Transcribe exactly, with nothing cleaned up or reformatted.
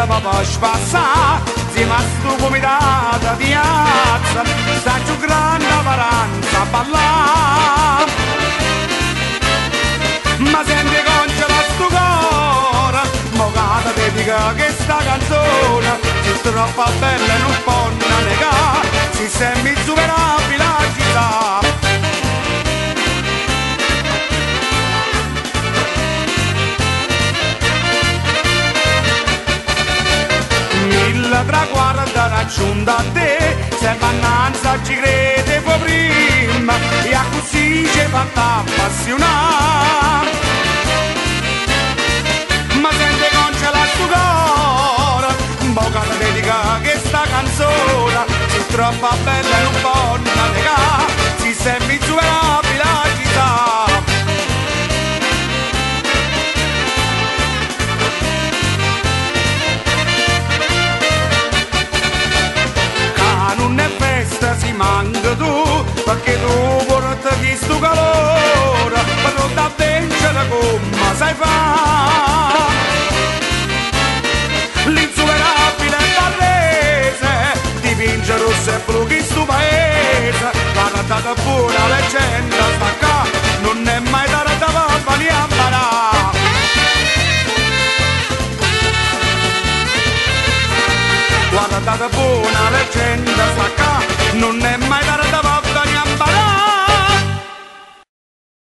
papà spassà, insieme a sto comitato di piazza, sta più grande paranza a ballare. Ma senti congela sto cuore, mo che ti dedica che sta canzone, se troppo bella e non può negare, si sembra insuperabile la città. Mille traguardi raggiunto a te, se mannanza ci crede poi prima, e a così ci fatta appassionare. Ma sente congela sto cuore, un po' che dedica che sta canzone, se troppo bella e non può negare, si sembra insuperabile la città. Si manca tu, perché tu porti sto calore, per non da vincere come sai fare. L'insuperabile barrese, ti vince rosso e blu che sto paese, la cantata buona leggenda sta qua, non è mai da papà ni a parare. Guardate buona leggenda sta qua, non è mai da